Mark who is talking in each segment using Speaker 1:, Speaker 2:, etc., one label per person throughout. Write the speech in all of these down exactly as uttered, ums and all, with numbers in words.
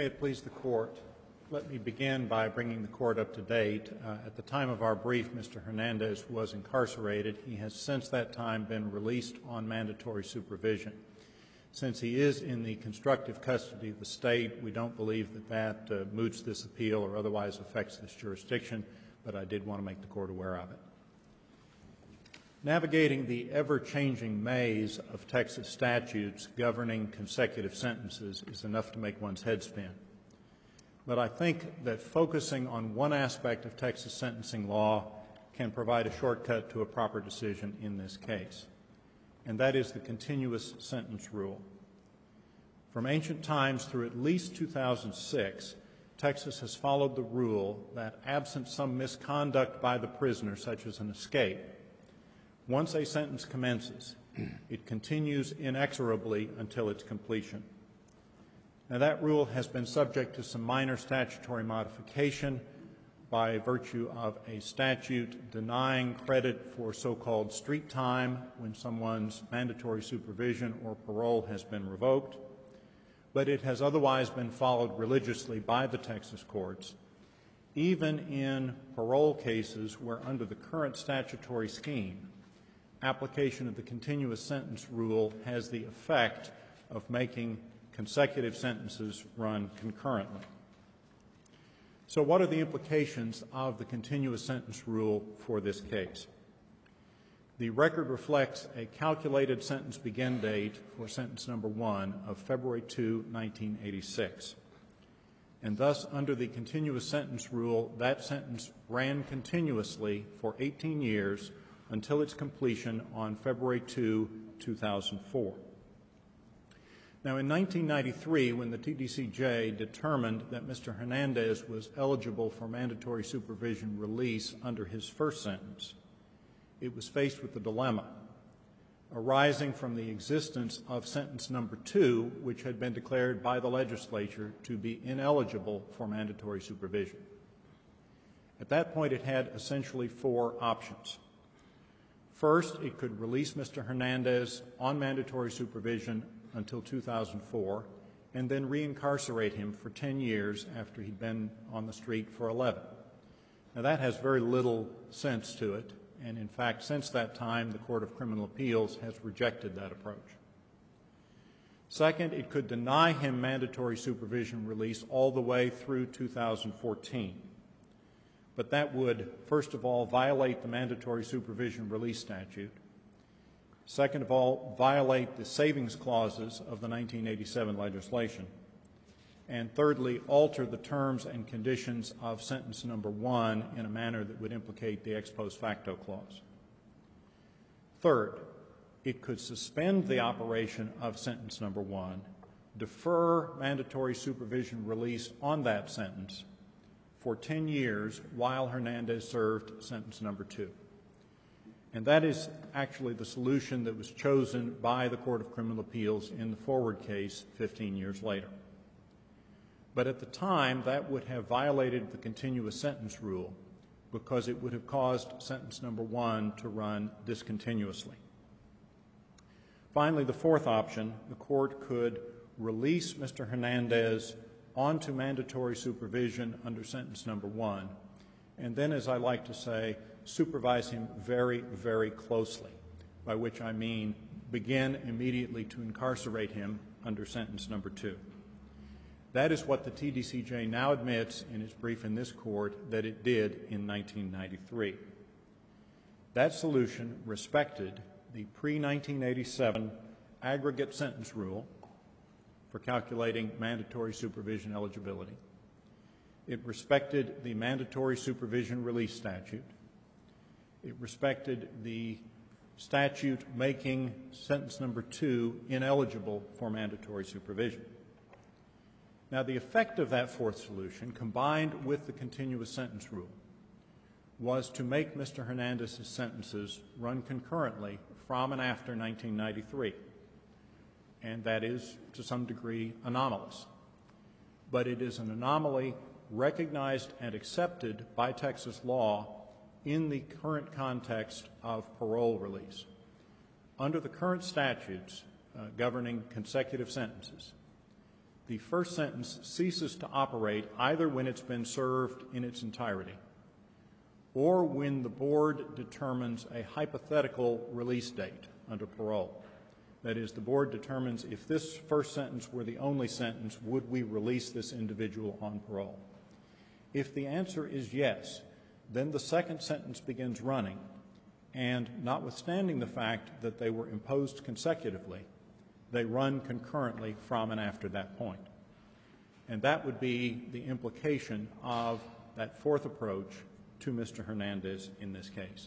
Speaker 1: May it please the Court, let me begin by bringing the Court up to date. Uh, at the time of our brief, Mister Hernandez was incarcerated. He has since that time been released on mandatory supervision. Since he is in the constructive custody of the state, we don't believe that that uh, moots this appeal or otherwise affects this jurisdiction, but I did want to make the Court aware of it. Navigating the ever-changing maze of Texas statutes governing consecutive sentences is enough to make one's head spin. But I think that focusing on one aspect of Texas sentencing law can provide a shortcut to a proper decision in this case, and that is the continuous sentence rule. From ancient times through at least two thousand six, Texas has followed the rule that absent some misconduct by the prisoner, such as an escape, once a sentence commences, it continues inexorably until its completion. Now, that rule has been subject to some minor statutory modification by virtue of a statute denying credit for so-called street time when someone's mandatory supervision or parole has been revoked, but it has otherwise been followed religiously by the Texas courts, even in parole cases where, under the current statutory scheme, application of the continuous sentence rule has the effect of making consecutive sentences run concurrently. So what are the implications of the continuous sentence rule for this case? The record reflects a calculated sentence begin date for sentence number one of February second, nineteen eighty-six. And thus, under the continuous sentence rule, that sentence ran continuously for eighteen years until its completion on February second, two thousand four. Now, in nineteen ninety-three, when the T D C J determined that Mister Hernandez was eligible for mandatory supervision release under his first sentence, it was faced with a dilemma arising from the existence of sentence number two, which had been declared by the legislature to be ineligible for mandatory supervision. At that point, it had essentially four options. First, it could release Mister Hernandez on mandatory supervision until two thousand four and then reincarcerate him for ten years after he'd been on the street for eleven. Now, that has very little sense to it, and in fact, since that time, the Court of Criminal Appeals has rejected that approach. Second, it could deny him mandatory supervision release all the way through two thousand fourteen. But that would, first of all, violate the mandatory supervision release statute. Second of all, violate the savings clauses of the nineteen eighty-seven legislation. And thirdly, alter the terms and conditions of sentence number one in a manner that would implicate the ex post facto clause. Third, it could suspend the operation of sentence number one, defer mandatory supervision release on that sentence for ten years while Hernandez served sentence number two. And that is actually the solution that was chosen by the Court of Criminal Appeals in the Forward case fifteen years later. But at the time, that would have violated the continuous sentence rule because it would have caused sentence number one to run discontinuously. Finally, the fourth option, the Court could release Mister Hernandez onto mandatory supervision under sentence number one, and then, as I like to say, supervise him very, very closely, by which I mean begin immediately to incarcerate him under sentence number two. That is what the T D C J now admits in its brief in this Court that it did in nineteen ninety-three. That solution respected the pre nineteen eighty-seven aggregate sentence rule for calculating mandatory supervision eligibility. It respected the mandatory supervision release statute. It respected the statute making sentence number two ineligible for mandatory supervision. Now, the effect of that fourth solution, combined with the continuous sentence rule, was to make Mister Hernandez's sentences run concurrently from and after nineteen ninety-three. And that is, to some degree, anomalous. But it is an anomaly recognized and accepted by Texas law in the current context of parole release. Under the current statutes uh, governing consecutive sentences, the first sentence ceases to operate either when it's been served in its entirety or when the board determines a hypothetical release date under parole. That is, the board determines if this first sentence were the only sentence, would we release this individual on parole? If the answer is yes, then the second sentence begins running, and notwithstanding the fact that they were imposed consecutively, they run concurrently from and after that point. And that would be the implication of that fourth approach to Mister Hernandez in this case.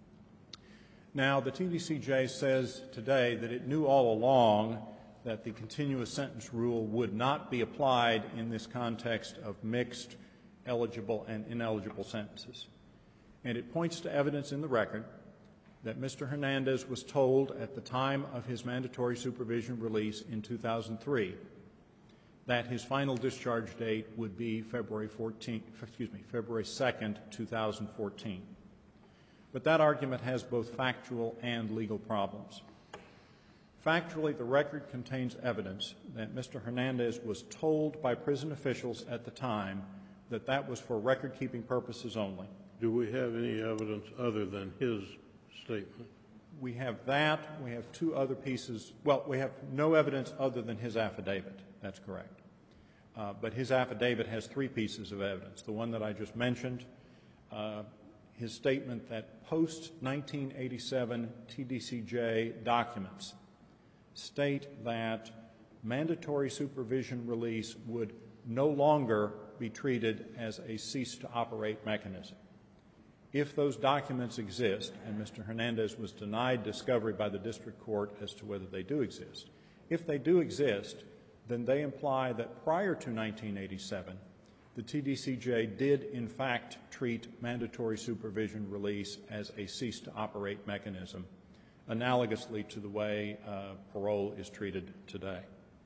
Speaker 1: Now, the T D C J says today that it knew all along that the continuous sentence rule would not be applied in this context of mixed eligible and ineligible sentences. And it points to evidence in the record that Mister Hernandez was told at the time of his mandatory supervision release in two thousand three that his final discharge date would be February fourteenth, excuse me, February second, two thousand fourteen. But that argument has both factual and legal problems. Factually, the record contains evidence that Mister Hernandez was told by prison officials at the time that that was for record-keeping purposes only.
Speaker 2: Do we have any evidence other than his statement?
Speaker 1: We have that. We have two other pieces. Well, we have no evidence other than his affidavit. That's correct. Uh, but his affidavit has three pieces of evidence. The one that I just mentioned, uh, his statement that post nineteen eighty-seven T D C J documents state that mandatory supervision release would no longer be treated as a cease-to-operate mechanism. If those documents exist, and Mister Hernandez was denied discovery by the district court as to whether they do exist, if they do exist, then they imply that prior to nineteen eighty-seven, the T D C J did in fact treat mandatory supervision release as a cease-to-operate mechanism, analogously to the way uh, parole is treated today.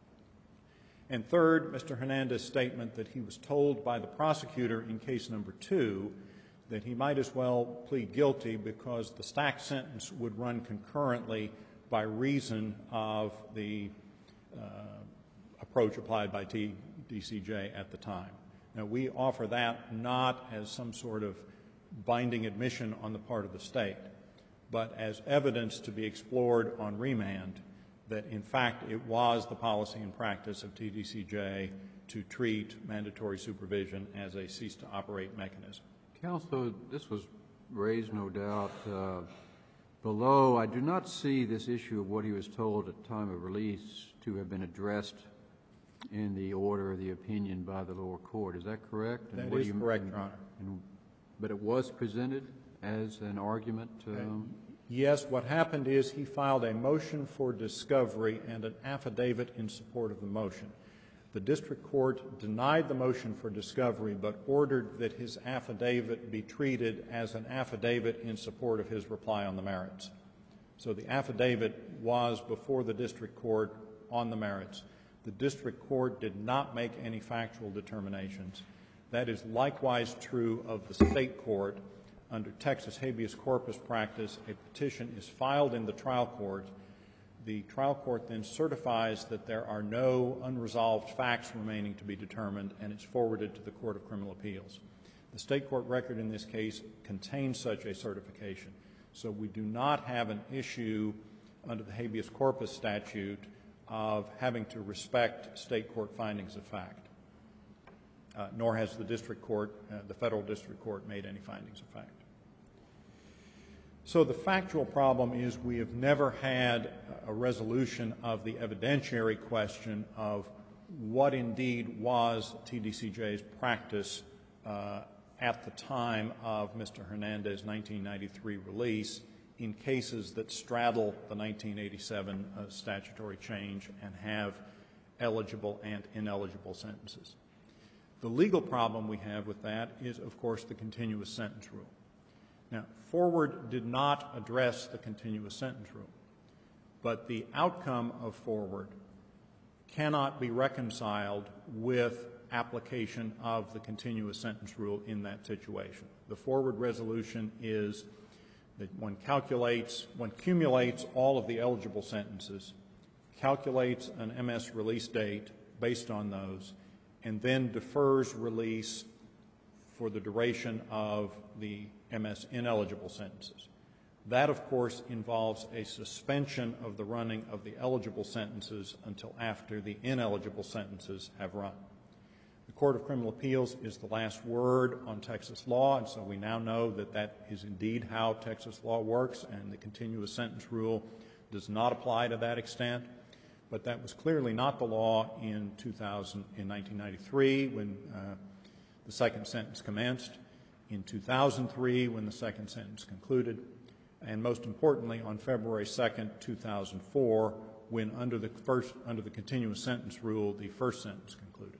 Speaker 1: And third, Mister Hernandez's statement that he was told by the prosecutor in case number two that he might as well plead guilty because the stacked sentence would run concurrently by reason of the uh, approach applied by T D C J at the time. Now, we offer that not as some sort of binding admission on the part of the state, but as evidence to be explored on remand that, in fact, it was the policy and practice of T D C J to treat mandatory supervision as a cease-to-operate mechanism.
Speaker 3: Counsel, this was raised, no doubt, uh, below. I do not see this issue of what he was told at the time of release to have been addressed in the order of the opinion by the lower court. Is that correct?
Speaker 1: That is correct, Your Honor.
Speaker 3: And, but it was presented as an argument? Um,
Speaker 1: Yes, what happened is he filed a motion for discovery and an affidavit in support of the motion. The district court denied the motion for discovery but ordered that his affidavit be treated as an affidavit in support of his reply on the merits. So the affidavit was before the district court on the merits. The district court did not make any factual determinations. That is likewise true of the state court. Under Texas habeas corpus practice, a petition is filed in the trial court. The trial court then certifies that there are no unresolved facts remaining to be determined, and it's forwarded to the Court of Criminal Appeals. The state court record in this case contains such a certification. So we do not have an issue under the habeas corpus statute of having to respect state court findings of fact, uh, nor has the district court, uh, the federal district court, made any findings of fact. So the factual problem is we have never had a resolution of the evidentiary question of what indeed was T D C J's practice uh, at the time of Mister Hernandez's nineteen ninety-three release in cases that straddle the nineteen eighty-seven uh, statutory change and have eligible and ineligible sentences. The legal problem we have with that is, of course, the continuous sentence rule. Now, Forward did not address the continuous sentence rule, but the outcome of Forward cannot be reconciled with application of the continuous sentence rule in that situation. The Forward resolution is that one calculates, one cumulates all of the eligible sentences, calculates an M S release date based on those, and then defers release for the duration of the M S ineligible sentences. That, of course, involves a suspension of the running of the eligible sentences until after the ineligible sentences have run. The Court of Criminal Appeals is the last word on Texas law, and so we now know that that is indeed how Texas law works, and the continuous sentence rule does not apply to that extent. But that was clearly not the law in two thousand, in nineteen ninety-three, when uh, the second sentence commenced, in two thousand three, when the second sentence concluded, and most importantly, on February second, two thousand four, when under the first under the continuous sentence rule, the first sentence concluded.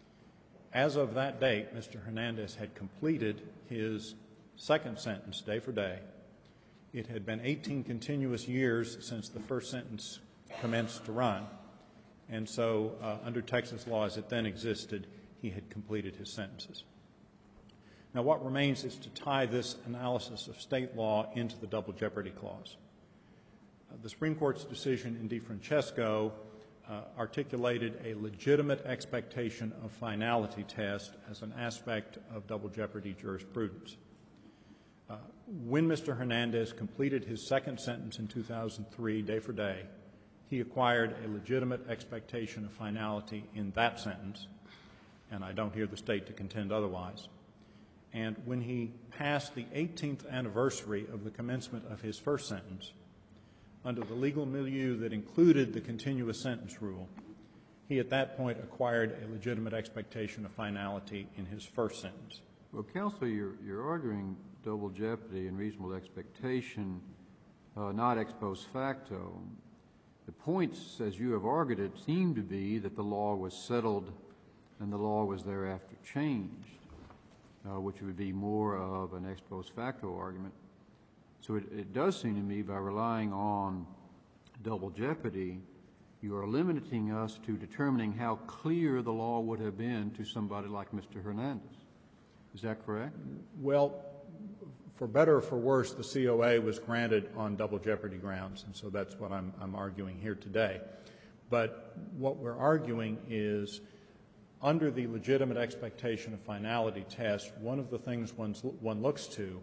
Speaker 1: As of that date, Mister Hernandez had completed his second sentence day for day. It had been eighteen continuous years since the first sentence commenced to run, and so uh, under Texas law as it then existed, he had completed his sentences. Now, what remains is to tie this analysis of state law into the double jeopardy clause. Uh, the Supreme Court's decision in DeFrancesco uh, articulated a legitimate expectation of finality test as an aspect of double jeopardy jurisprudence. Uh, when Mister Hernandez completed his second sentence in two thousand three, day for day, he acquired a legitimate expectation of finality in that sentence, and I don't hear the state to contend otherwise. And when he passed the eighteenth anniversary of the commencement of his first sentence, under the legal milieu that included the continuous sentence rule, he at that point acquired a legitimate expectation of finality in his first sentence.
Speaker 3: Well, counsel, you're, you're arguing double jeopardy and reasonable expectation, uh, not ex post facto. The points, as you have argued it, seem to be that the law was settled and the law was thereafter changed. Uh, which would be more of an ex post facto argument. So it, it does seem to me, by relying on double jeopardy, you are limiting us to determining how clear the law would have been to somebody like Mister Hernandez. Is that correct?
Speaker 1: Well, for better or for worse, the C O A was granted on double jeopardy grounds, and so that's what I'm, I'm arguing here today. But what we're arguing is, under the legitimate expectation of finality test, one of the things one's, one looks to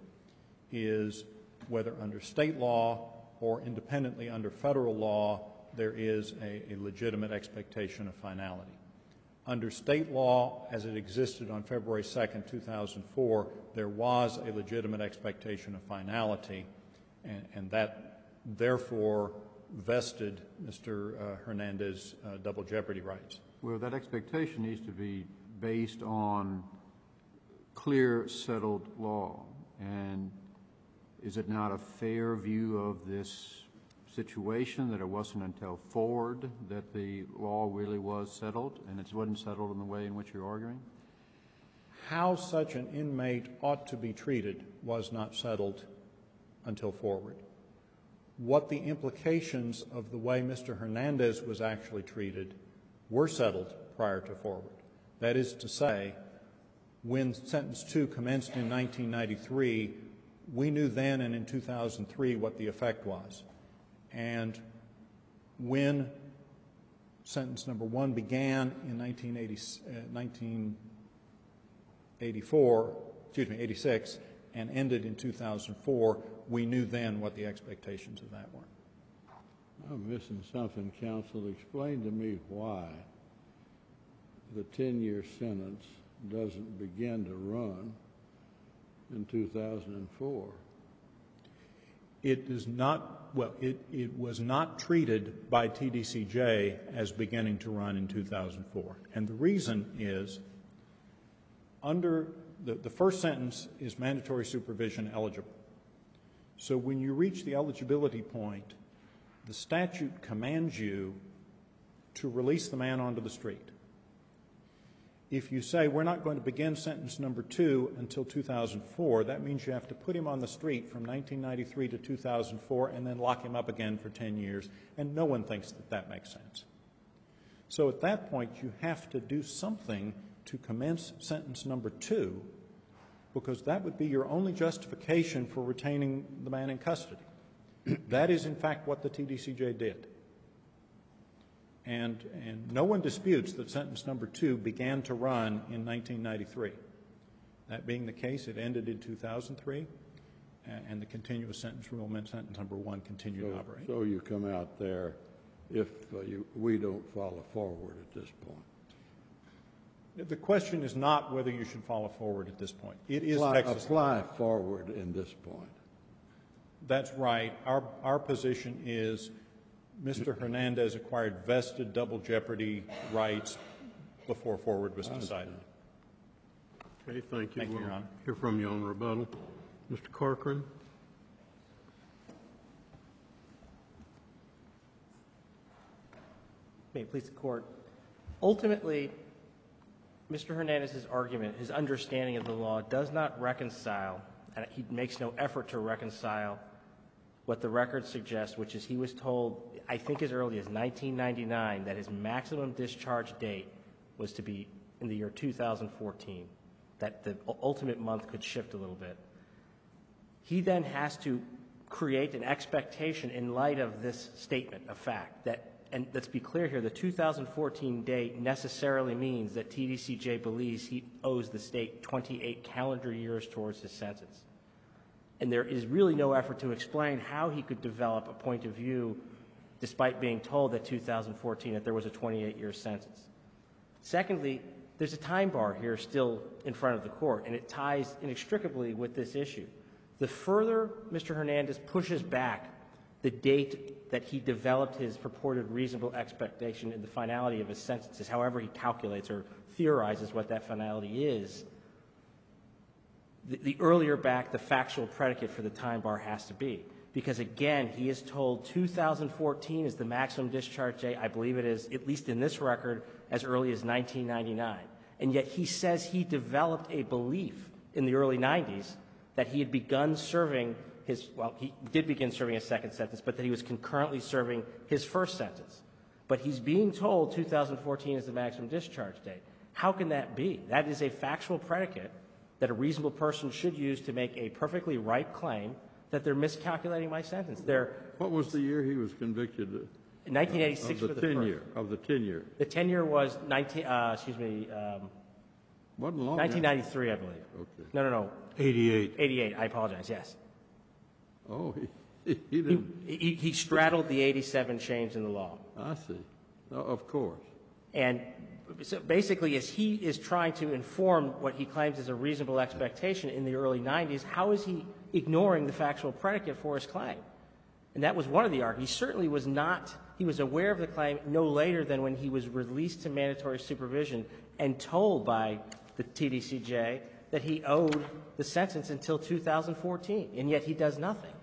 Speaker 1: is whether under state law or independently under federal law there is a, a legitimate expectation of finality. Under state law, as it existed on February second, two thousand four, there was a legitimate expectation of finality, and, and that therefore vested Mister Uh, Hernandez's uh, double jeopardy rights.
Speaker 3: Well, that expectation needs to be based on clear, settled law. And is it not a fair view of this situation that it wasn't until Ford that the law really was settled, and it wasn't settled in the way in which you're arguing?
Speaker 1: How such an inmate ought to be treated was not settled until Forward. What the implications of the way Mister Hernandez was actually treated were settled prior to Forward. That is to say, when sentence two commenced in nineteen ninety-three, we knew then and in two thousand three what the effect was. And when sentence number one began in nineteen eighty, uh, nineteen eighty-four, excuse me, eighty-six, and ended in two thousand four, we knew then what the expectations of that were.
Speaker 2: I'm missing something, counsel. Explain to me why the ten-year sentence doesn't begin to run in two thousand four.
Speaker 1: It does not, well, it, it was not treated by T D C J as beginning to run in two thousand four. And the reason is, under the, the first sentence is mandatory supervision eligible. So when you reach the eligibility point, the statute commands you to release the man onto the street. If you say, we're not going to begin sentence number two until two thousand four, that means you have to put him on the street from nineteen ninety-three to two thousand four and then lock him up again for ten years, and no one thinks that that makes sense. So at that point, you have to do something to commence sentence number two, because that would be your only justification for retaining the man in custody. That is, in fact, what the T D C J did. And, and no one disputes that sentence number two began to run in nineteen ninety-three. That being the case, it ended in two thousand three, and the continuous sentence rule meant sentence number one continued
Speaker 2: So,
Speaker 1: to operate.
Speaker 2: so you come out there if uh, you, we don't follow forward at this point.
Speaker 1: The question is not whether you should follow forward at this point. It is
Speaker 2: Apply,
Speaker 1: Texas.
Speaker 2: apply forward in this point.
Speaker 1: That's right. Our, our position is Mister Hernandez acquired vested double jeopardy rights before forward was decided.
Speaker 4: Okay, thank you.
Speaker 1: Thank you,
Speaker 4: We'll
Speaker 1: Your Honor.
Speaker 4: hear from you on rebuttal. Mister Corcoran?
Speaker 5: May it please the Court. Ultimately, Mister Hernandez's argument, his understanding of the law, does not reconcile, and he makes no effort to reconcile what the record suggests, which is he was told, I think as early as nineteen ninety-nine, that his maximum discharge date was to be in the year two thousand fourteen, that the ultimate month could shift a little bit. He then has to create an expectation in light of this statement of fact that, and let's be clear here, the two thousand fourteen date necessarily means that T D C J believes he owes the state twenty-eight calendar years towards his sentence. And there is really no effort to explain how he could develop a point of view despite being told that two thousand fourteen, that there was a twenty-eight year sentence. Secondly, there's a time bar here still in front of the Court, and it ties inextricably with this issue. The further Mister Hernandez pushes back the date that he developed his purported reasonable expectation in the finality of his sentences, however he calculates or theorizes what that finality is, the, the earlier back the factual predicate for the time bar has to be. Because again, he is told two thousand fourteen is the maximum discharge date. I believe it is, at least in this record, as early as nineteen ninety-nine. And yet he says he developed a belief in the early nineties that he had begun serving his, well, he did begin serving his second sentence, but that he was concurrently serving his first sentence. But he's being told two thousand fourteen is the maximum discharge date. How can that be? That is a factual predicate that a reasonable person should use to make a perfectly ripe claim that they're miscalculating my sentence. They're
Speaker 2: What was the year he was convicted?
Speaker 5: in nineteen eighty-six
Speaker 2: of
Speaker 5: for
Speaker 2: the
Speaker 5: the
Speaker 2: ten
Speaker 5: first.
Speaker 2: year of the ten year.
Speaker 5: The tenure was nineteen. Uh, excuse me, um,
Speaker 2: Wasn't long.
Speaker 5: nineteen ninety-three, I believe.
Speaker 2: Okay.
Speaker 5: No, no, no,
Speaker 4: eighty-eight.
Speaker 5: eighty-eight. I apologize. Yes,
Speaker 2: Oh, he, he
Speaker 5: he,
Speaker 2: didn't.
Speaker 5: he, he straddled the eighty-seven change in the law,
Speaker 2: I see. Oh, of course.
Speaker 5: and so basically, as he is trying to inform what he claims is a reasonable expectation in the early nineties, how is he ignoring the factual predicate for his claim? And that was one of the arguments. He certainly was not. He was aware of the claim no later than when he was released to mandatory supervision and told by the T D C J that he owed the sentence until two thousand fourteen, and yet he does nothing.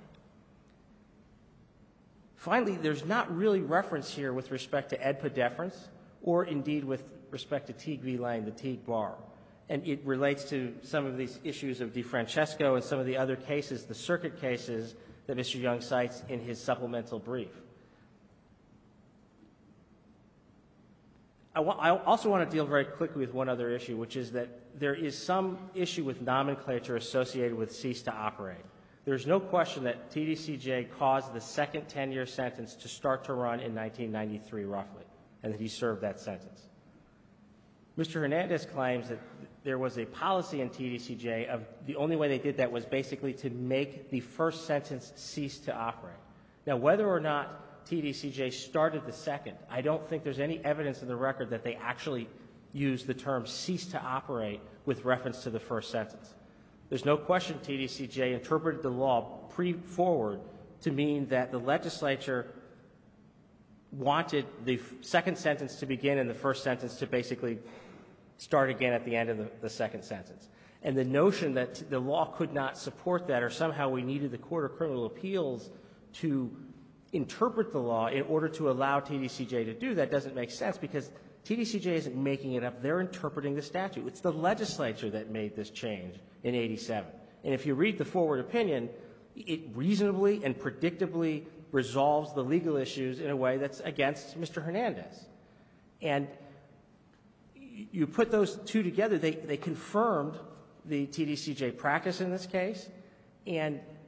Speaker 5: Finally, there's not really reference here with respect to EDPA deference or indeed with respect to Teague v. Lang, the Teague bar. And it relates to some of these issues of DeFrancesco and some of the other cases, the circuit cases that Mister Young cites in his supplemental brief. I, wa- I also want to deal very quickly with one other issue, which is that there is some issue with nomenclature associated with cease to operate. There's no question that T D C J caused the second ten-year sentence to start to run in nineteen ninety-three, roughly, and that he served that sentence. Mister Hernandez claims that there was a policy in T D C J of the only way they did that was basically to make the first sentence cease to operate. Now, whether or not T D C J started the second, I don't think there's any evidence in the record that they actually used the term cease to operate with reference to the first sentence. There's no question T D C J interpreted the law pre-forward to mean that the legislature wanted the second sentence to begin and the first sentence to basically start again at the end of the, the second sentence. And the notion that the law could not support that, or somehow we needed the Court of Criminal Appeals to interpret the law in order to allow T D C J to do that, doesn't make sense, because T D C J isn't making it up. They're interpreting the statute. It's the legislature that made this change in eighty-seven. And if you read the forward opinion, it reasonably and predictably resolves the legal issues in a way that's against Mister Hernandez. And you put those two together, they, they confirmed the T D C J practice in this case, and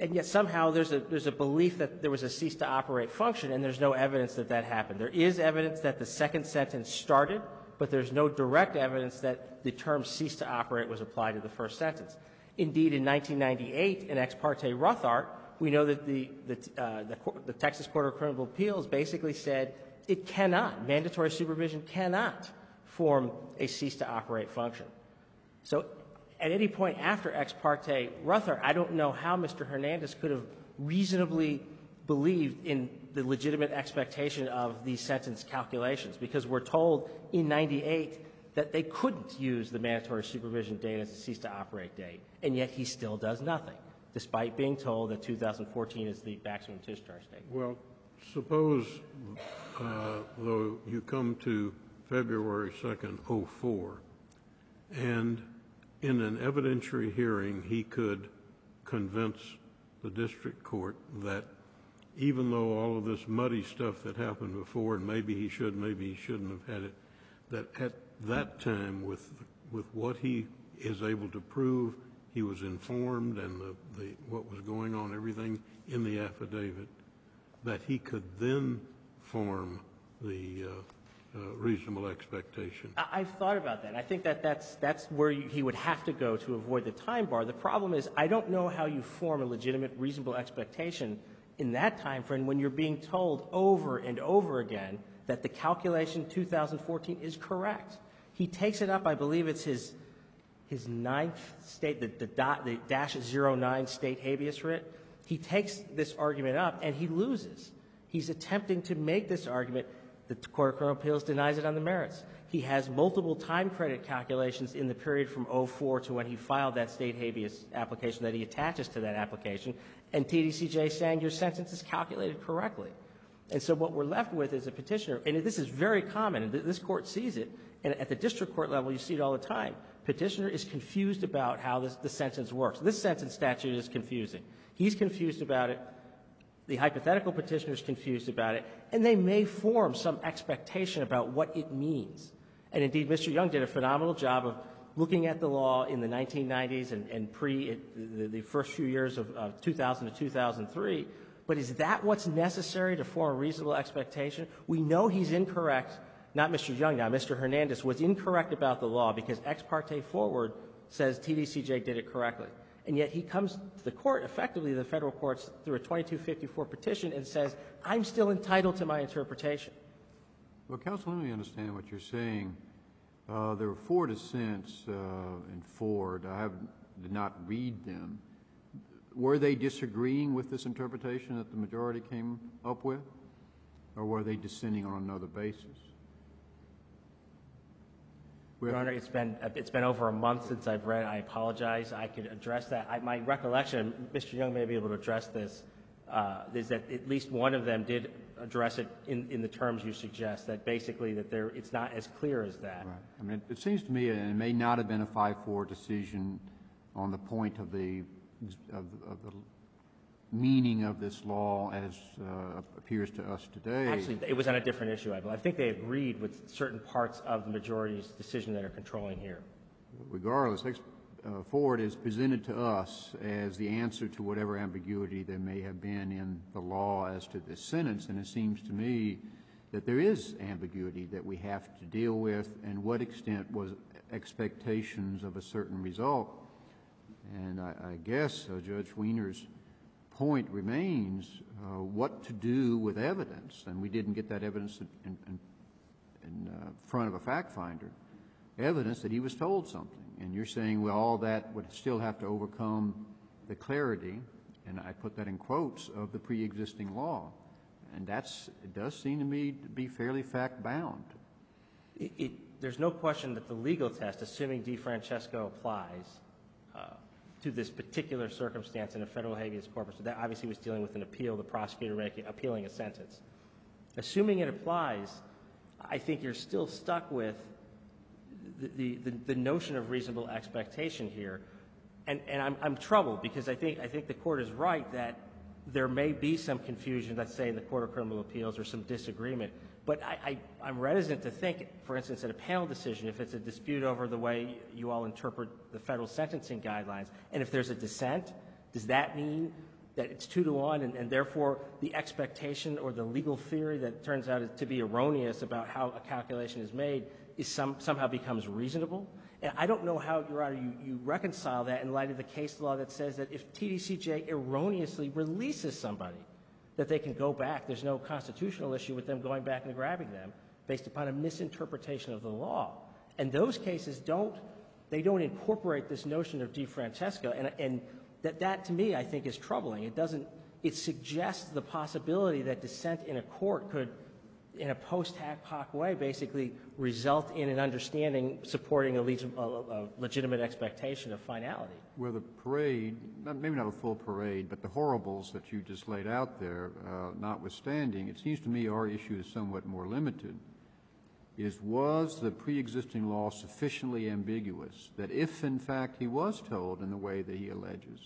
Speaker 5: and yet somehow there's a, there's a belief that there was a cease-to-operate function, and there's no evidence that that happened. There is evidence that the second sentence started, but there's no direct evidence that the term cease-to-operate was applied to the first sentence. Indeed, in nineteen ninety-eight, in Ex parte Rothart, we know that the, the, uh, the, the Texas Court of Criminal Appeals basically said it cannot, mandatory supervision cannot form a cease-to-operate function. So at any point after Ex parte Rothart, I don't know how Mister Hernandez could have reasonably believed in the legitimate expectation of these sentence calculations, because we're told in ninety-eight that they couldn't use the mandatory supervision date as a cease-to-operate date, and yet he still does nothing, despite being told that two thousand fourteen is the maximum discharge date.
Speaker 4: Well, suppose, uh, though, you come to February second, oh four, and in an evidentiary hearing, he could convince the district court that even though all of this muddy stuff that happened before, and maybe he should, maybe he shouldn't have had it, that at that time, with with what he is able to prove, he was informed, and the, the what was going on, everything in the affidavit, that he could then form the uh, uh, reasonable expectation.
Speaker 5: I- I've thought about that. I think that that's, that's where you, he would have to go to avoid the time bar. The problem is I don't know how you form a legitimate reasonable expectation in that time frame when you're being told over and over again that the calculation two thousand fourteen is correct. He takes it up, I believe it's his his ninth state, the, the, dot, the dash zero nine state habeas writ. He takes this argument up and he loses. He's attempting to make this argument. The Court of Criminal Appeals denies it on the merits. He has multiple time credit calculations in the period from oh four to when he filed that state habeas application that he attaches to that application, and T D C J saying your sentence is calculated correctly. And so what we're left with is a petitioner, and this is very common, and this court sees it, and at the district court level you see it all the time. Petitioner is confused about how this, the sentence works. This sentence statute is confusing. He's confused about it. The hypothetical petitioner is confused about it, and they may form some expectation about what it means. And indeed, Mister Young did a phenomenal job of looking at the law in the nineteen nineties and, and pre it, the, the first few years of, of two thousand to two thousand three. But is that what's necessary to form a reasonable expectation? We know he's incorrect. Not Mister Young now. Mister Hernandez was incorrect about the law because Ex parte Forward says T D C J did it correctly. And yet he comes to the court, effectively the federal courts, through a twenty-two fifty-four petition and says, I'm still entitled to my interpretation.
Speaker 3: Well, counsel, let me understand what you're saying. Uh, there were four dissents uh, in Ford. I have, did not read them. Were they disagreeing with this interpretation that the majority came up with, or were they dissenting on another basis?
Speaker 5: Your Honor, it's been, it's been over a month since I've read. I apologize. I could address that. I, my recollection, Mister Young may be able to address this, uh, is that at least one of them did address it in, in the terms you suggest, that basically that there, it's not as clear as that.
Speaker 3: Right. I mean, it seems to me it may not have been a five four decision on the point of the, of, of the meaning of this law as uh, appears to us today.
Speaker 5: Actually, it was on a different issue, I believe. I think they agreed with certain parts of the majority's decision that are controlling here.
Speaker 3: Regardless, uh, Ford is presented to us as the answer to whatever ambiguity there may have been in the law as to this sentence, and it seems to me that there is ambiguity that we have to deal with, and what extent was expectations of a certain result. And I, I guess uh, Judge Wiener's point remains uh, what to do with evidence, and we didn't get that evidence in, in, in uh, front of a fact finder, evidence that he was told something. And you're saying, well, all that would still have to overcome the clarity, and I put that in quotes, of the pre-existing law. And that's, it does seem to me to be fairly fact-bound.
Speaker 5: It, it, there's no question that the legal test, assuming DeFrancesco applies, uh, to this particular circumstance in a federal habeas corpus. So that obviously was dealing with an appeal, the prosecutor making, appealing a sentence. Assuming it applies, I think you're still stuck with the, the, the notion of reasonable expectation here. And, and I'm, I'm troubled because I think, I think the court is right that there may be some confusion, let's say in the Court of Criminal Appeals, or some disagreement. But I, I, I'm reticent to think, for instance, in a panel decision, if it's a dispute over the way you all interpret the federal sentencing guidelines, and if there's a dissent, does that mean that it's two to one, and, and therefore the expectation or the legal theory that turns out to be erroneous about how a calculation is made is some, somehow becomes reasonable. And I don't know how, Your Honor, you, you reconcile that in light of the case law that says that if T D C J erroneously releases somebody, that they can go back. There's no constitutional issue with them going back and grabbing them based upon a misinterpretation of the law. And those cases don't, they don't incorporate this notion of De Francesco, and, and that, that to me, I think, is troubling. It doesn't, it suggests the possibility that dissent in a court could, in a post hoc way, basically result in an understanding supporting a, legit, a, a legitimate expectation of finality.
Speaker 3: Where the parade, not, maybe not a full parade, but the horribles that you just laid out there, uh, notwithstanding, it seems to me our issue is somewhat more limited, is was the pre-existing law sufficiently ambiguous that if, in fact, he was told in the way that he alleges,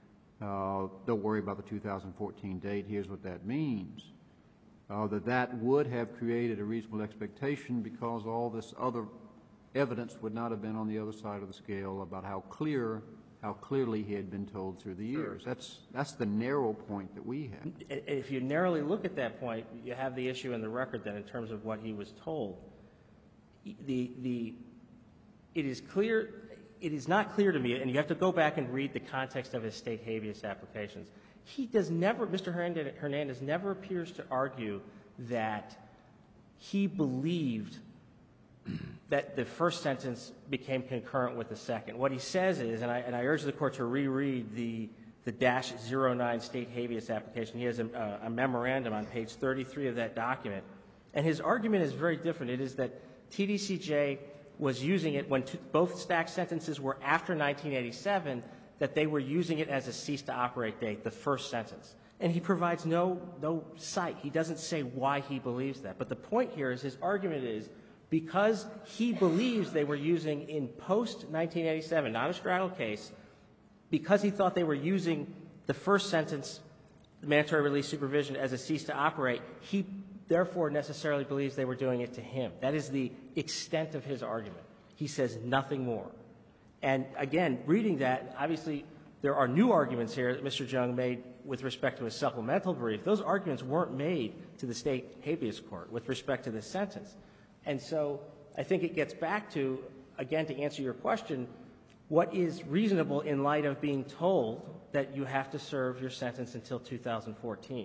Speaker 3: uh, don't worry about the two thousand fourteen date, here's what that means, uh, that that would have created a reasonable expectation because all this other evidence would not have been on the other side of the scale about how clear, how clearly he had been told through the years. That's, that's the narrow point that we have.
Speaker 5: If you narrowly look at that point, you have the issue in the record then in terms of what he was told. The, the, it is clear, it is not clear to me, and you have to go back and read the context of his state habeas applications. He does never, Mister Hernandez never appears to argue that he believed that the first sentence became concurrent with the second. What he says is, and I, and I urge the Court to reread the, the dash zero nine state habeas application. He has a, a memorandum on page thirty-three of that document. And his argument is very different. It is that T D C J was using it when t both stacked sentences were after nineteen eighty-seven, that they were using it as a cease-to-operate date, the first sentence. And he provides no, no cite. He doesn't say why he believes that. But the point here is his argument is because he believes they were using in post nineteen eighty-seven, not a straddle case, because he thought they were using the first sentence, the mandatory release supervision, as a cease-to-operate, he therefore necessarily believes they were doing it to him. That is the extent of his argument. He says nothing more. And again, reading that, obviously there are new arguments here that Mister Jung made with respect to his supplemental brief. Those arguments weren't made to the state habeas court with respect to this sentence. And so I think it gets back to, again, to answer your question, what is reasonable in light of being told that you have to serve your sentence until two thousand fourteen?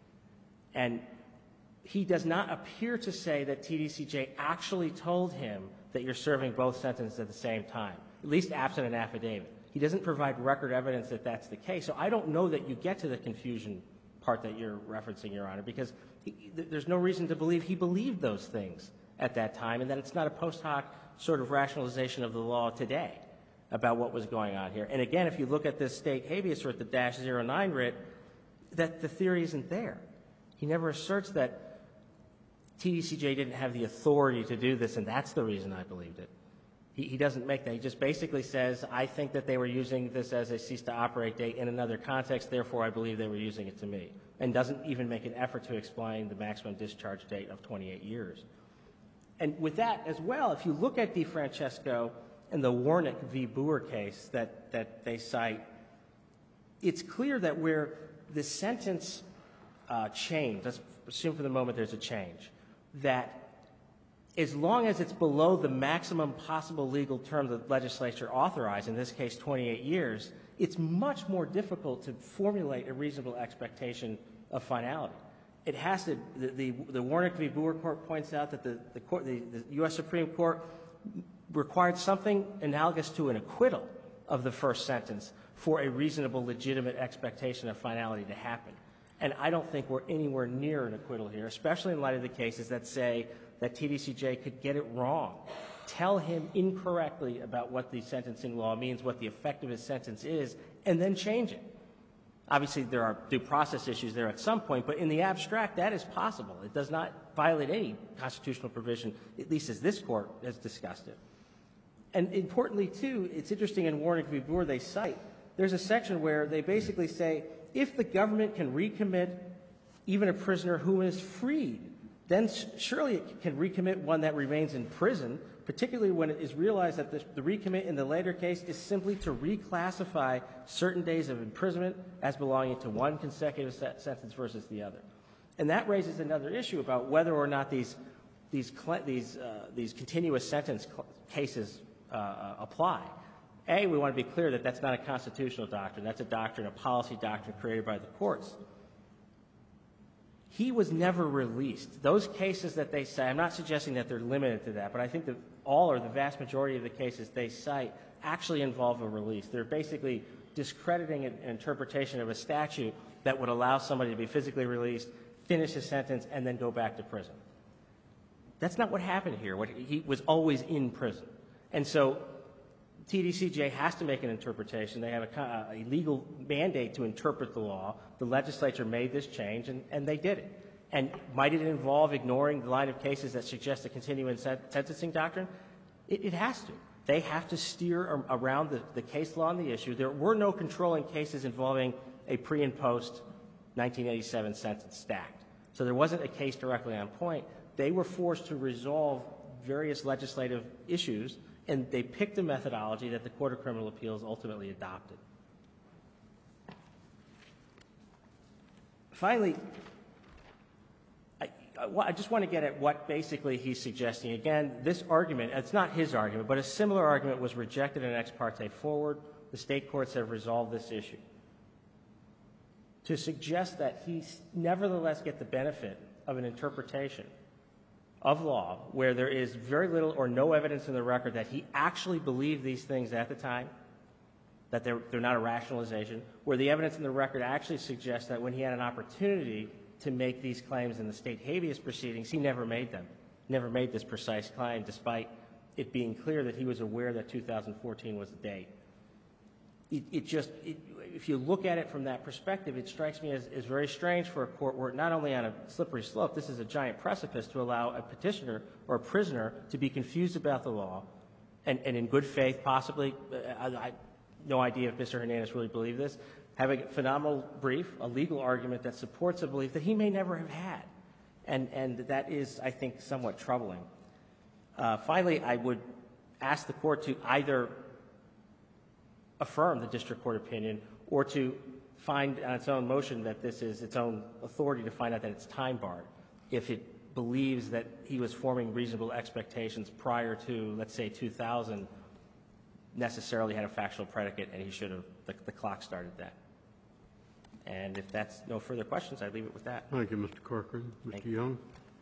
Speaker 5: And he does not appear to say that T D C J actually told him that you're serving both sentences at the same time, at least absent an affidavit. He doesn't provide record evidence that that's the case. So I don't know that you get to the confusion part that you're referencing, Your Honor, because he, there's no reason to believe he believed those things at that time, and that it's not a post hoc sort of rationalization of the law today about what was going on here. And again, if you look at this state habeas writ, the dash zero nine writ, that the theory isn't there. He never asserts that T D C J didn't have the authority to do this, and that's the reason I believed it. He, he doesn't make that. He just basically says, I think that they were using this as a cease-to-operate date in another context, therefore I believe they were using it to me, and doesn't even make an effort to explain the maximum discharge date of twenty-eight years. And with that as well, if you look at De Francesco and the Warnick v. Boer case that, that they cite, it's clear that where the sentence uh, changed, let's assume for the moment there's a change, that as long as it's below the maximum possible legal term the legislature authorized, in this case twenty-eight years, it's much more difficult to formulate a reasonable expectation of finality. It has to, the, the, the Warnick v. Boer court points out that the, the, court, the, the U S Supreme Court required something analogous to an acquittal of the first sentence for a reasonable, legitimate expectation of finality to happen. And I don't think we're anywhere near an acquittal here, especially in light of the cases that say that T D C J could get it wrong, tell him incorrectly about what the sentencing law means, what the effect of his sentence is, and then change it. Obviously, there are due process issues there at some point, but in the abstract, that is possible. It does not violate any constitutional provision, at least as this Court has discussed it. And importantly, too, it's interesting in Warnick v. Boer they cite, there's a section where they basically say, if the government can recommit even a prisoner who is freed, then surely it can recommit one that remains in prison, particularly when it is realized that the, the recommit in the later case is simply to reclassify certain days of imprisonment as belonging to one consecutive se- sentence versus the other. And that raises another issue about whether or not these these these uh, these continuous sentence cases uh, apply. A, we want to be clear that that's not a constitutional doctrine. That's a doctrine, a policy doctrine created by the courts. He was never released. Those cases that they cite, I'm not suggesting that they're limited to that, but I think that all or the vast majority of the cases they cite actually involve a release. They're basically discrediting an interpretation of a statute that would allow somebody to be physically released, finish his sentence, and then go back to prison. That's not what happened here. What, he was always in prison. And so T D C J has to make an interpretation. They have a, a legal mandate to interpret the law. The legislature made this change, and, and they did it. And might it involve ignoring the line of cases that suggest a continuing sentencing doctrine? It, it has to. They have to steer around the, the case law on the issue. There were no controlling cases involving a pre- and post nineteen eighty-seven sentence stacked. So there wasn't a case directly on point. They were forced to resolve various legislative issues, and they picked a methodology that the Court of Criminal Appeals ultimately adopted. Finally, I, I just want to get at what basically he's suggesting. Again, this argument, it's not his argument, but a similar argument was rejected in Ex parte Forward. The state courts have resolved this issue. To suggest that he nevertheless get the benefit of an interpretation of law where there is very little or no evidence in the record that he actually believed these things at the time, that they're, they're not a rationalization, where the evidence in the record actually suggests that when he had an opportunity to make these claims in the state habeas proceedings, he never made them, never made this precise claim, despite it being clear that he was aware that two thousand fourteen was the date. It, it just, it, if you look at it from that perspective, it strikes me as, as very strange for a court where not only on a slippery slope, this is a giant precipice to allow a petitioner or a prisoner to be confused about the law and, and in good faith possibly, I, I no idea if Mister Hernandez really believed this, have a phenomenal brief, a legal argument that supports a belief that he may never have had. And, and that is, I think, somewhat troubling. Uh, finally, I would ask the court to either affirm the district court opinion or to find on its own motion that this is its own authority to find out that it's time barred if it believes that he was forming reasonable expectations prior to, let's say, two thousand, necessarily had a factual predicate and he should have, the, the clock started then. And if that's no further questions, I'd leave it with that.
Speaker 4: Thank you, Mister Corcoran. Mister
Speaker 5: Thank you.
Speaker 4: Young?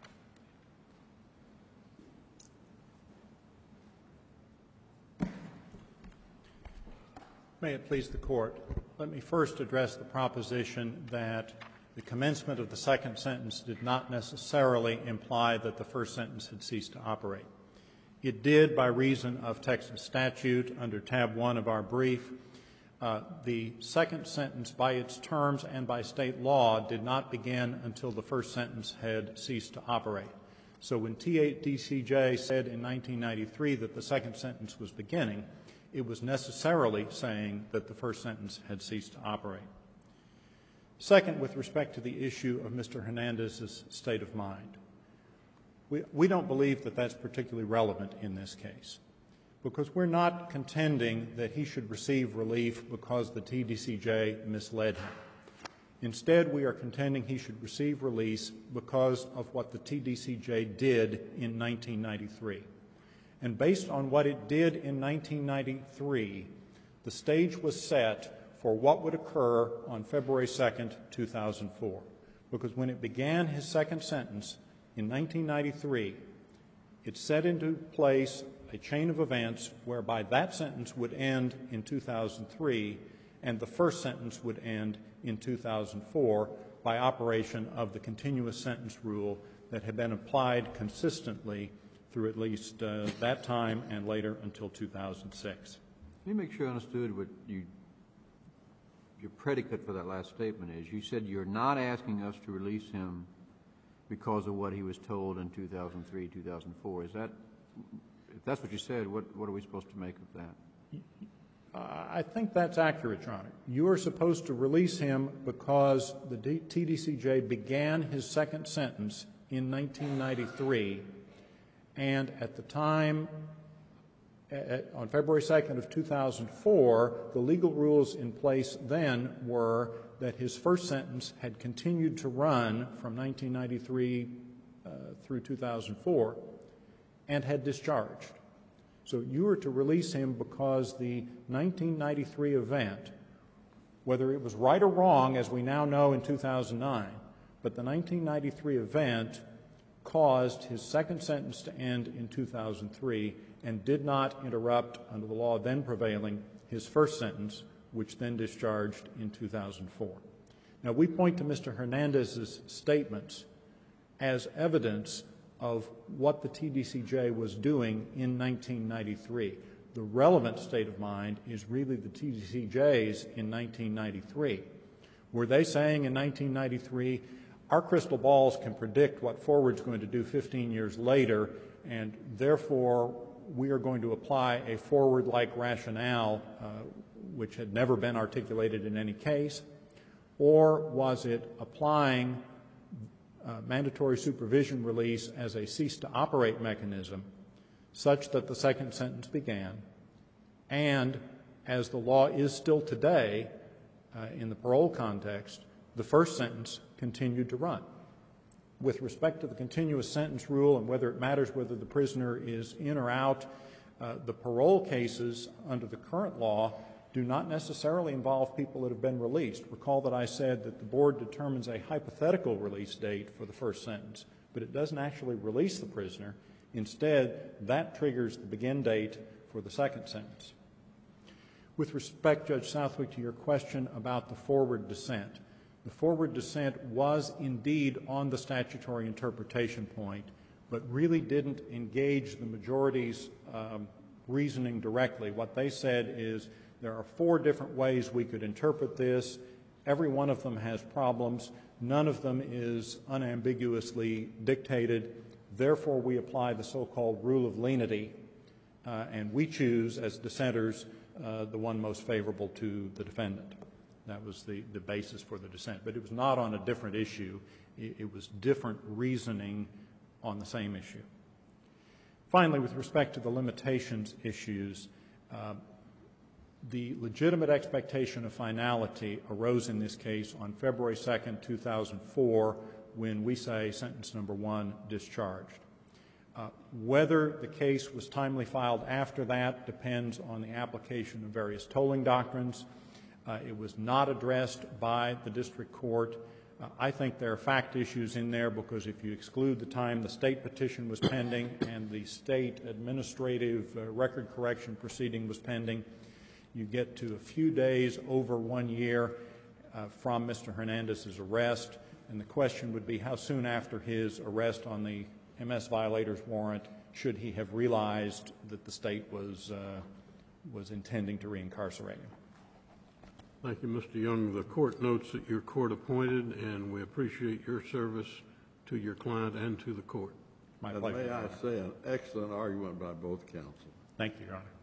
Speaker 1: May it please the Court, let me first address the proposition that the commencement of the second sentence did not necessarily imply that the first sentence had ceased to operate. It did by reason of Texas statute under tab one of our brief. Uh, the second sentence by its terms and by state law did not begin until the first sentence had ceased to operate. So when T D C J said in nineteen ninety-three that the second sentence was beginning, it was necessarily saying that the first sentence had ceased to operate. Second, with respect to the issue of Mister Hernandez's state of mind, we, we don't believe that that's particularly relevant in this case because we're not contending that he should receive relief because the T D C J misled him. Instead, we are contending he should receive release because of what the T D C J did in nineteen ninety-three. And based on what it did in nineteen ninety-three, the stage was set for what would occur on February second, two thousand four. Because when it began his second sentence in nineteen ninety-three, it set into place a chain of events whereby that sentence would end in two thousand three and the first sentence would end in two thousand four by operation of the continuous sentence rule that had been applied consistently through at least uh, that time and later until two thousand six.
Speaker 3: Let me make sure I understood what you, your predicate for that last statement is. You said you're not asking us to release him because of what he was told in two thousand three, two thousand four. Is that, if that's what you said, what, what are we supposed to make of that?
Speaker 1: Uh, I think that's accurate, Your Honor. You are supposed to release him because the D- T D C J began his second sentence in nineteen ninety-three, and at the time, at, on February second of two thousand four, the legal rules in place then were that his first sentence had continued to run from nineteen ninety-three uh, through two thousand four and had discharged. So you were to release him because the nineteen ninety-three event, whether it was right or wrong, as we now know in two thousand nine, but the nineteen ninety-three event caused his second sentence to end in two thousand three and did not interrupt, under the law then prevailing, his first sentence, which then discharged in two thousand four. Now, we point to Mister Hernandez's statements as evidence of what the T D C J was doing in nineteen ninety-three. The relevant state of mind is really the T D C J's in nineteen ninety-three. Were they saying in nineteen ninety-three, our crystal balls can predict what forward's going to do fifteen years later, and therefore we are going to apply a forward-like rationale uh, which had never been articulated in any case? Or was it applying uh, mandatory supervision release as a cease-to-operate mechanism such that the second sentence began, and as the law is still today uh, in the parole context, the first sentence continued to run? With respect to the continuous sentence rule and whether it matters whether the prisoner is in or out, uh, the parole cases under the current law do not necessarily involve people that have been released. Recall that I said that the board determines a hypothetical release date for the first sentence, but it doesn't actually release the prisoner. Instead, that triggers the begin date for the second sentence. With respect, Judge Southwick, to your question about the forward dissent, the forward dissent was indeed on the statutory interpretation point, but really didn't engage the majority's um, reasoning directly. What they said is there are four different ways we could interpret this. Every one of them has problems. None of them is unambiguously dictated. Therefore, we apply the so-called rule of lenity, uh, and we choose, as dissenters, uh, the one most favorable to the defendant. That was the, the basis for the dissent. But it was not on a different issue. It, it was different reasoning on the same issue. Finally, with respect to the limitations issues, uh, the legitimate expectation of finality arose in this case on February second, two thousand four, when we say sentence number one discharged. Uh, whether the case was timely filed after that depends on the application of various tolling doctrines. Uh, it was not addressed by the district court. Uh, I think there are fact issues in there because if you exclude the time the state petition was pending and the state administrative uh, record correction proceeding was pending, you get to a few days over one year uh, from Mister Hernandez's arrest, and the question would be how soon after his arrest on the M S violators warrant should he have realized that the state was, uh, was intending to reincarcerate him.
Speaker 4: Thank you, Mister Young. The court notes that you're court appointed, and we appreciate your service to your client and to the court.
Speaker 1: My
Speaker 2: And
Speaker 1: pleasure.
Speaker 2: may I say, an excellent argument by both counsel.
Speaker 1: Thank you, Your Honor.